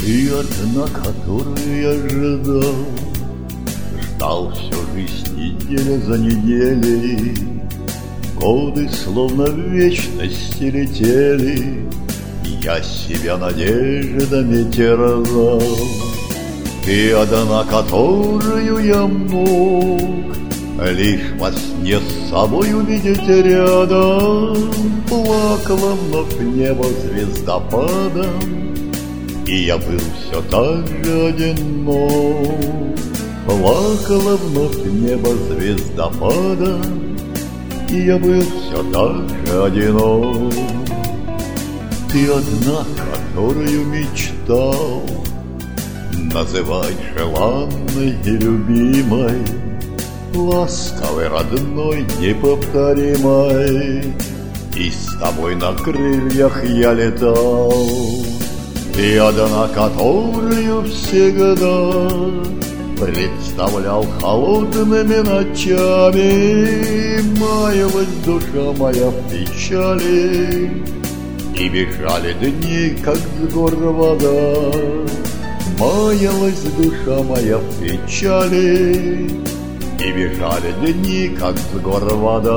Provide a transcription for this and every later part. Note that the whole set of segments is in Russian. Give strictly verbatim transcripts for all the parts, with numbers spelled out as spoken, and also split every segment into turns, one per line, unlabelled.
Ты одна, которую я ждал, ждал всю жизнь неделя за неделей. Годы словно в вечности летели, я себя надеждами терзал. Ты одна, которую я мог лишь во сне с собой увидеть рядом. Плакала вновь небо звездопадом, и я был все так же одинок. Плакала вновь небо звездопадом, и я был все так же одинок. Ты одна, которую мечтал называть желанной и любимой, ласковой, родной, неповторимой, и с тобой на крыльях я летал. Ты одна, которую всегда представлял холодными ночами. Маялась душа моя в печали, и бежали дни, как с гор вода. Маялась душа моя в печали, и бежали дни, как с гор вода.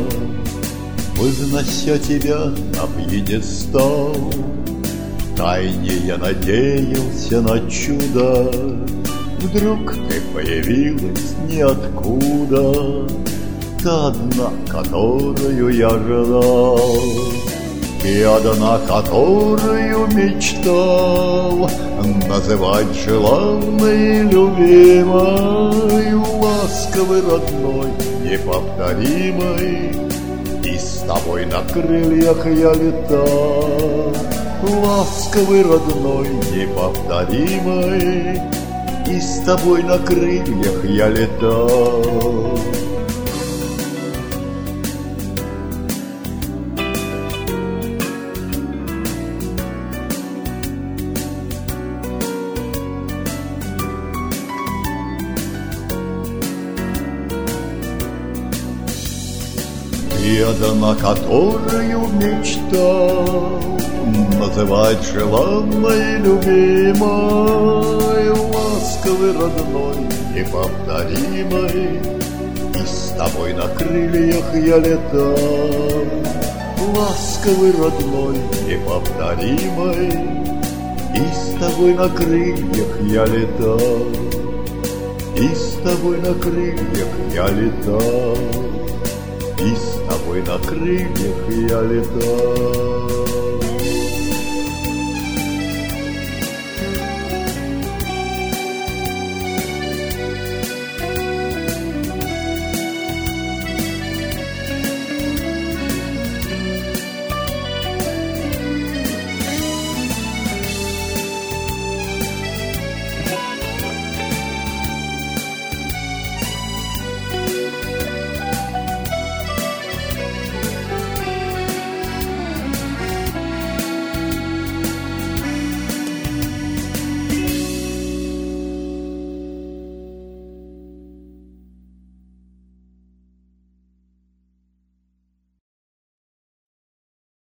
Вознося тебя на пьедестал, втайне я надеялся на чудо. Вдруг ты появилась ниоткуда, та одна, которую я ждал. Ты одна, которую мечтал называть желанной и любимой, ласковой, родной, неповторимой, и с тобой на крыльях я летал. Ласковый, родной, неповторимой, и с тобой на крыльях я летал. Ты одна, которую мечтал называть желанной и любимой, ласковой, родной, неповторимой, и с тобой на крыльях я летал. Ласковый, родной, неповторимой, и с тобой на крыльях я летал. И с тобой на крыльях я летал, и с тобой на крыльях я летал.